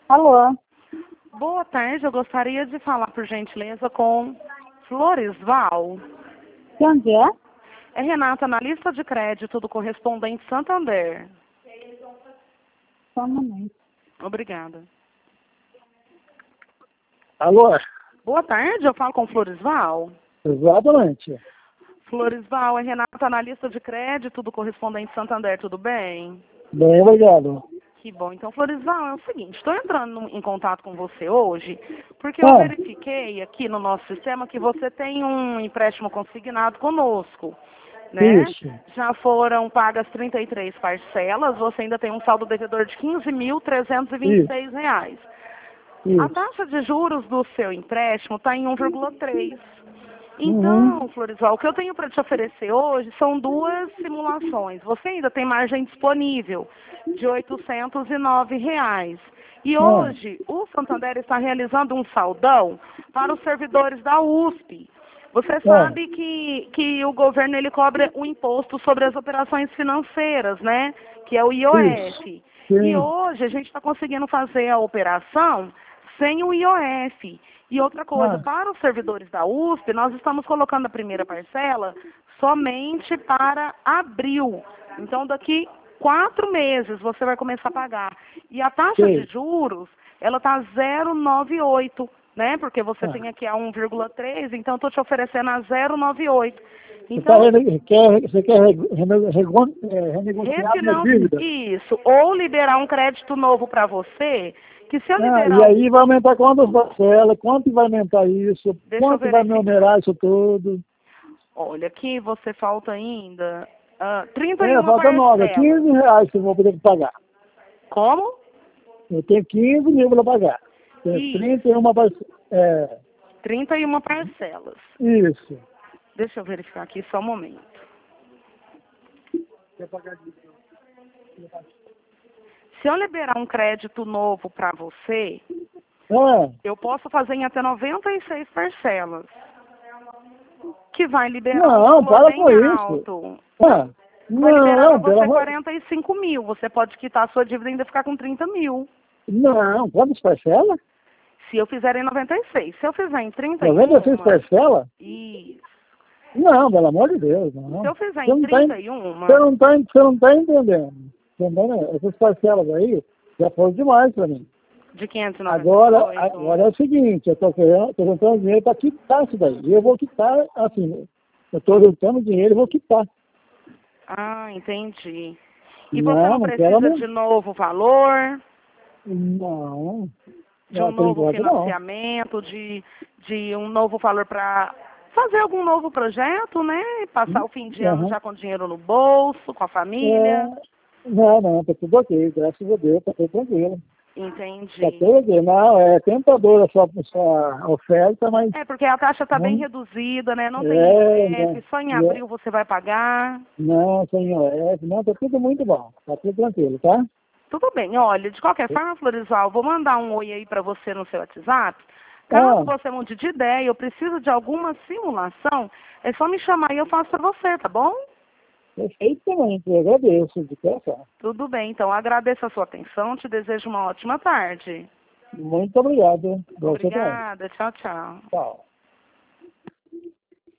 Alô? Boa tarde, eu gostaria de falar, por gentileza, com Floresval. De onde é? É Renata, analista de crédito do Correspondente Santander. Só um momento. Obrigada. Alô? Boa tarde, eu falo com Floresval. Exatamente. Floresval, é Renata, analista de crédito do Correspondente Santander, tudo bem? Bem, obrigado. Que bom. Então, Floresval, é o seguinte, estou entrando em contato com você hoje porque eu verifiquei aqui no nosso sistema que você tem um empréstimo consignado conosco, né? Isso. Já foram pagas 33 parcelas, você ainda tem um saldo devedor de R$ 15.326. A Isso. taxa de juros do seu empréstimo está em 1,3. Então, Floresval, o que eu tenho para te oferecer hoje são duas simulações. Você ainda tem margem disponível de R$ 809. E hoje, o Santander está realizando um saldão para os servidores da USP. Você sabe que o governo ele cobra o imposto sobre as operações financeiras, né? Que é o IOF. E hoje a gente está conseguindo fazer a operação sem o IOF. E outra coisa, para os servidores da USP, nós estamos colocando a primeira parcela somente para abril. Então, daqui 4 meses você vai começar a pagar. E a taxa de juros, ela está 0,98, né? Porque você tem aqui a 1,3, então eu estou te oferecendo a 0,98. Então, você quer renegociar a minha dívida? Isso, ou liberar um crédito novo para você, que se eu liberar... E aí vai aumentar quantas parcelas? Quanto vai aumentar isso? Quanto vai me onerar isso tudo? Olha, aqui você falta ainda 31 falta 9, parcelas. R$15 que eu vou poder pagar. Como? Eu tenho 15 mil para pagar. Tenho 31 parcelas. 31 parcelas. Isso. Deixa eu verificar aqui só um momento. Se eu liberar um crédito novo para você, eu posso fazer em até 96 parcelas. Que vai liberar um valor bem alto. Vai liberar para você 45 mil. Você pode quitar a sua dívida e ainda ficar com 30 mil. Não, quantas parcelas? Se eu fizer em 96. Se eu fizer em 31... 96 parcelas? Isso. Não, pelo amor de Deus, não. Se eu fizer em 31... Você não tá entendendo. Essas parcelas aí já foram demais para mim. De 598. Agora é o seguinte, eu estou juntando dinheiro para quitar isso daí. E eu vou quitar, assim, eu estou juntando dinheiro e vou quitar. Ah, entendi. E você não precisa de novo valor? Não. De um novo financiamento, de um novo valor para fazer algum novo projeto, né? Passar o fim de ano já com dinheiro no bolso, com a família. Não, tá tudo ok, graças a Deus, tá tudo tranquilo. Entendi. Tá tudo ok. Não, é tentadora a sua oferta, mas... É, porque a taxa está bem reduzida, né? Não tem IOF, só em abril você vai pagar. Não, sem IOF, não, tá tudo muito bom, tá tudo tranquilo, tá? Tudo bem, olha, de qualquer forma, Floresval, vou mandar um oi aí para você no seu WhatsApp. Caso você mude de ideia, eu preciso de alguma simulação, é só me chamar e eu faço para você, tá bom? Perfeitamente, eu agradeço de coração. Tudo bem, então agradeço a sua atenção, te desejo uma ótima tarde. Muito obrigado. Obrigada, tchau, tchau. Tchau.